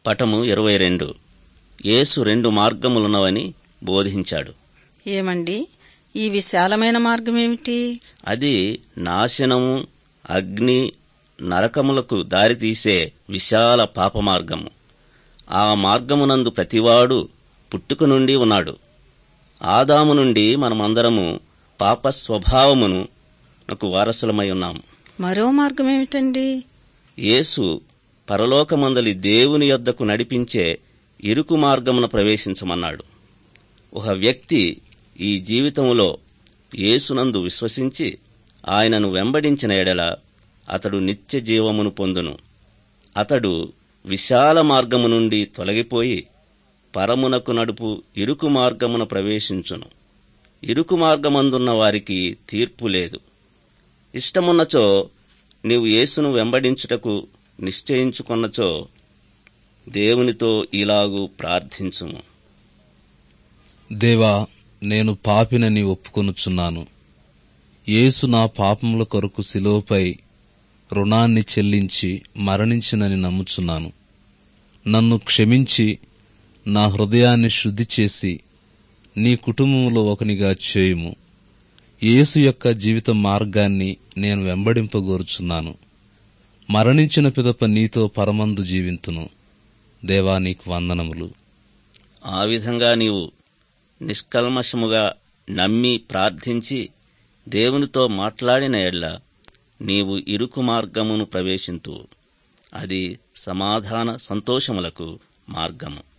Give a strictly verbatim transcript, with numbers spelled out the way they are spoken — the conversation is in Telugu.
పటము ఇరవై రెండు. యేసు రెండు మార్గములున్నవని బోధించాడు. ఏమండి, ఈ విశాలమైన మార్గమేమిటి? అది నాశనము, అగ్ని, నరకములకు దారితీసే విశాల పాపమార్గము. ఆ మార్గమునందు ప్రతివాడు పుట్టుక నుండి ఉన్నాడు. ఆదాము నుండి మనమందరము పాప స్వభావమును నాకు వారసులమై ఉన్నాము. మరో మార్గమేమిటండి? యేసు పరలోకమందలి దేవుని యొద్దకు నడిపించే ఇరుకు మార్గమున ప్రవేశించమన్నాడు. ఒక వ్యక్తి ఈ జీవితములో యేసునందు విశ్వసించి ఆయనను వెంబడించిన ఎడల అతడు నిత్య జీవమును పొందును. అతడు విశాల మార్గము నుండి తొలగిపోయి పరమునకు నడుపు ఇరుకు మార్గమున ప్రవేశించును. ఇరుకు మార్గమందున్న వారికి తీర్పు లేదు. ఇష్టమున్నచో నీవు యేసును వెంబడించుటకు నిశ్చయించుకొన్నచో దేవునితో ఇలాగు ప్రార్థించుము. దేవా, నేను పాపినని ఒప్పుకొనుచున్నాను. యేసు నా పాపముల కొరకు శిలువపై రుణాన్ని చెల్లించి మరణించినని నమ్ముచున్నాను. నన్ను క్షమించి నా హృదయాన్ని శుద్ధి చేసి నీ కుటుంబంలో ఒకనిగా చేయుము. యేసు యొక్క జీవిత మార్గాన్ని నేను వెంబడింపగోరుచున్నాను. మరణించిన పిదప నీతో పరమందు జీవింతును. దేవా, నీకు వందనములు. ఆ విధంగా నీవు నిష్కల్మషముగా నమ్మి ప్రార్థించి దేవునితో మాట్లాడిన ఎడ్ల నీవు ఇరుకు మార్గమును ప్రవేశింతువు. అది సమాధాన సంతోషములకు మార్గము.